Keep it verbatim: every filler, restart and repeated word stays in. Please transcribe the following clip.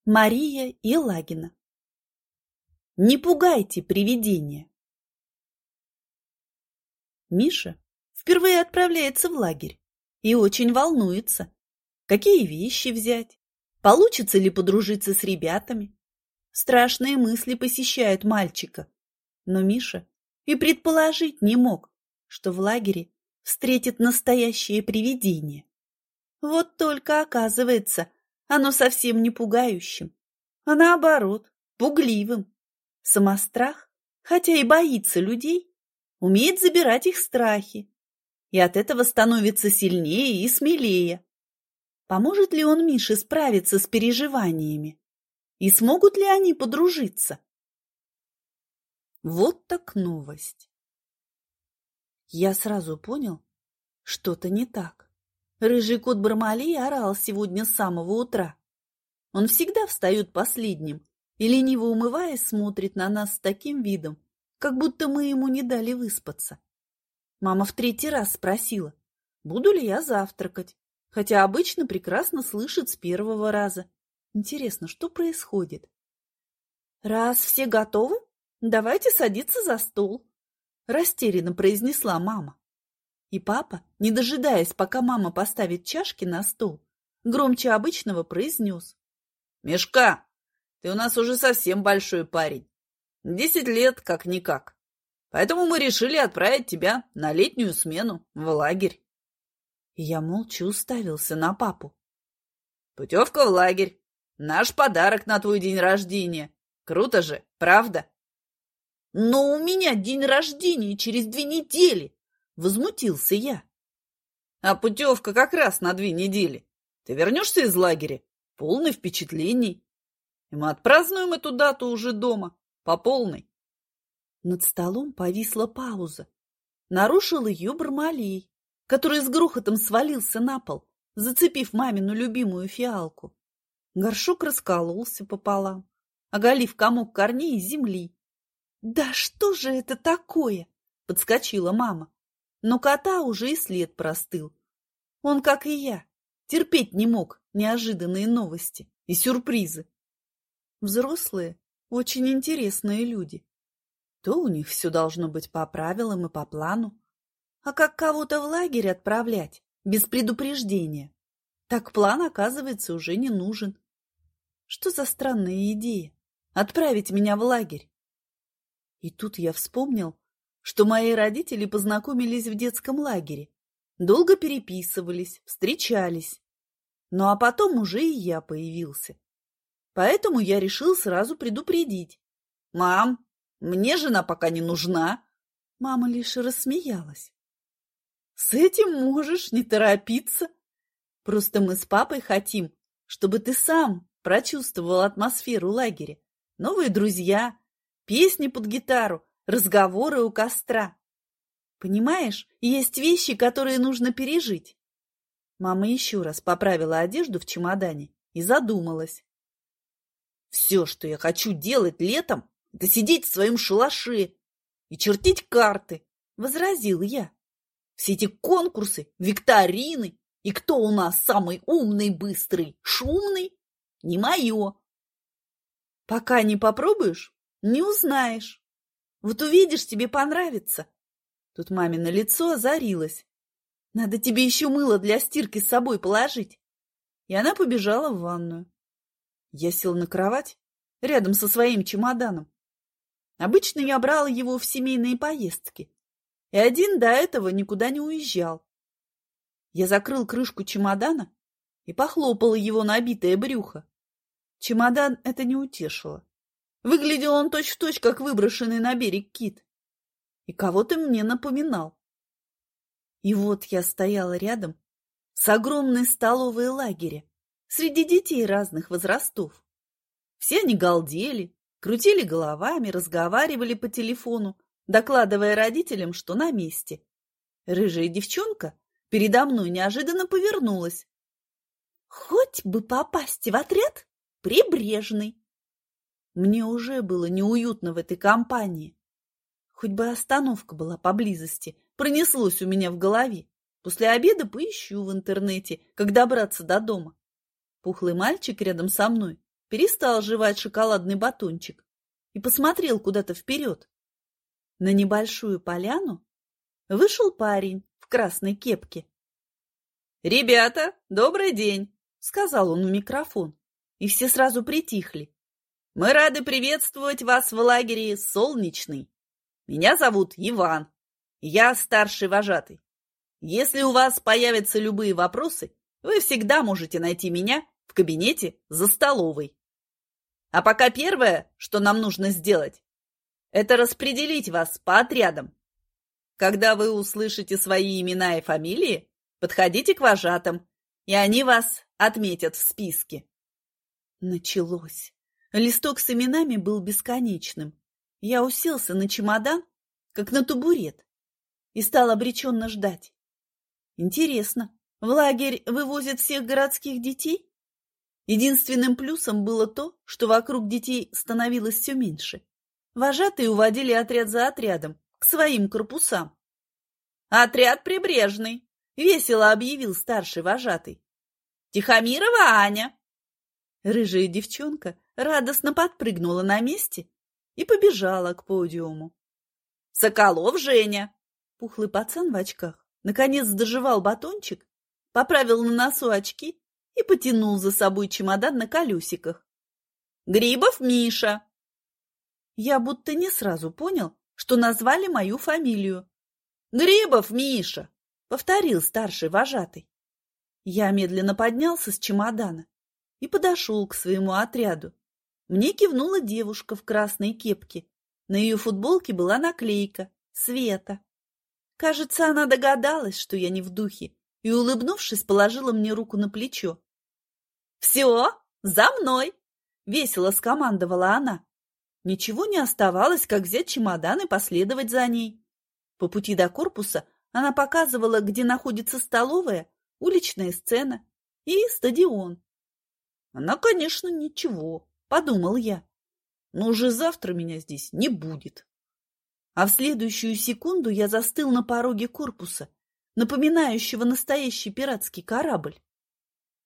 Мария Елагина. Не пугайте привидения. Миша впервые отправляется в лагерь и очень волнуется. Какие вещи взять? Получится ли подружиться с ребятами? Страшные мысли посещают мальчика. Но Миша и предположить не мог, что в лагере встретит настоящее привидение. Вот только оказывается, оно совсем не пугающим, а наоборот, пугливым. Самострах, хотя и боится людей, умеет забирать их страхи, и от этого становится сильнее и смелее. Поможет ли он Мише справиться с переживаниями? И смогут ли они подружиться? Вот так новость. Я сразу понял, что-то не так. Рыжий кот Бармалей орал сегодня с самого утра. Он всегда встает последним и, лениво умываясь, смотрит на нас с таким видом, как будто мы ему не дали выспаться. Мама в третий раз спросила, буду ли я завтракать, хотя обычно прекрасно слышит с первого раза. Интересно, что происходит? «Раз все готовы, давайте садиться за стол», – растерянно произнесла мама. И папа, не дожидаясь, пока мама поставит чашки на стол, громче обычного произнес. «Мишка, ты у нас уже совсем большой парень. Десять лет как-никак. Поэтому мы решили отправить тебя на летнюю смену в лагерь». И я молча уставился на папу. «Путевка в лагерь. Наш подарок на твой день рождения. Круто же, правда?» «Но у меня день рождения через две недели!» Возмутился я. «А путевка как раз на две недели. Ты вернешься из лагеря, полный впечатлений. И мы отпразднуем эту дату уже дома, по полной». Над столом повисла пауза. Нарушил ее Бармалей, который с грохотом свалился на пол, зацепив мамину любимую фиалку. Горшок раскололся пополам, оголив комок корней из земли. «Да что же это такое?» — подскочила мама. Но кота уже и след простыл. Он, как и я, терпеть не мог неожиданные новости и сюрпризы. Взрослые, очень интересные люди. То у них все должно быть по правилам и по плану, а как кого-то в лагерь отправлять без предупреждения, так план, оказывается, уже не нужен. Что за странная идея — отправить меня в лагерь? И тут я вспомнил, что мои родители познакомились в детском лагере, долго переписывались, встречались. Ну а потом уже и я появился. Поэтому я решил сразу предупредить. «Мам, мне жена пока не нужна». Мама лишь рассмеялась. «С этим можешь не торопиться. Просто мы с папой хотим, чтобы ты сам прочувствовал атмосферу лагеря. Новые друзья, песни под гитару, разговоры у костра. Понимаешь, есть вещи, которые нужно пережить». Мама еще раз поправила одежду в чемодане и задумалась. «Все, что я хочу делать летом, это сидеть в своем шалаше и чертить карты», — возразил я. «Все эти конкурсы, викторины и кто у нас самый умный, быстрый, шумный — не мое». «Пока не попробуешь, не узнаешь. Вот увидишь, тебе понравится». Тут мамино лицо озарилось. «Надо тебе еще мыло для стирки с собой положить». И она побежала в ванную. Я сел на кровать рядом со своим чемоданом. Обычно я брал его в семейные поездки, и один до этого никуда не уезжал. Я закрыл крышку чемодана и похлопал его набитое брюхо. Чемодан это не утешило. Выглядел он точь-в-точь, как выброшенный на берег кит. И кого-то мне напоминал. И вот я стояла рядом с огромной столовой лагеря, среди детей разных возрастов. Все они галдели, крутили головами, разговаривали по телефону, докладывая родителям, что на месте. Рыжая девчонка передо мной неожиданно повернулась. «Хоть бы попасть в отряд прибрежный». Мне уже было неуютно в этой компании. Хоть бы остановка была поблизости, пронеслось у меня в голове. После обеда поищу в интернете, как добраться до дома. Пухлый мальчик рядом со мной перестал жевать шоколадный батончик и посмотрел куда-то вперед. На небольшую поляну вышел парень в красной кепке. «Ребята, добрый день!» — сказал он в микрофон, и все сразу притихли. «Мы рады приветствовать вас в лагере «Солнечный». Меня зовут Иван, я старший вожатый. Если у вас появятся любые вопросы, вы всегда можете найти меня в кабинете за столовой. А пока первое, что нам нужно сделать, это распределить вас по отрядам. Когда вы услышите свои имена и фамилии, подходите к вожатым, и они вас отметят в списке». Началось. Листок с именами был бесконечным. Я уселся на чемодан, как на табурет, и стал обреченно ждать. Интересно, в лагерь вывозят всех городских детей? Единственным плюсом было то, что вокруг детей становилось все меньше. Вожатые уводили отряд за отрядом к своим корпусам. «Отряд прибрежный», — весело объявил старший вожатый. «Тихомирова Аня». Рыжая девчонка радостно подпрыгнула на месте и побежала к подиуму. «Соколов Женя». Пухлый пацан в очках наконец дожевал батончик, поправил на носу очки и потянул за собой чемодан на колесиках. «Грибов Миша». Я будто не сразу понял, что назвали мою фамилию. «Грибов Миша», — повторил старший вожатый. Я медленно поднялся с чемодана и подошел к своему отряду. Мне кивнула девушка в красной кепке. На ее футболке была наклейка «Света». Кажется, она догадалась, что я не в духе, и, улыбнувшись, положила мне руку на плечо. «Все, за мной!» — весело скомандовала она. Ничего не оставалось, как взять чемодан и последовать за ней. По пути до корпуса она показывала, где находится столовая, уличная сцена и стадион. Она, конечно, ничего, подумал я, но уже завтра меня здесь не будет. А в следующую секунду я застыл на пороге корпуса, напоминающего настоящий пиратский корабль.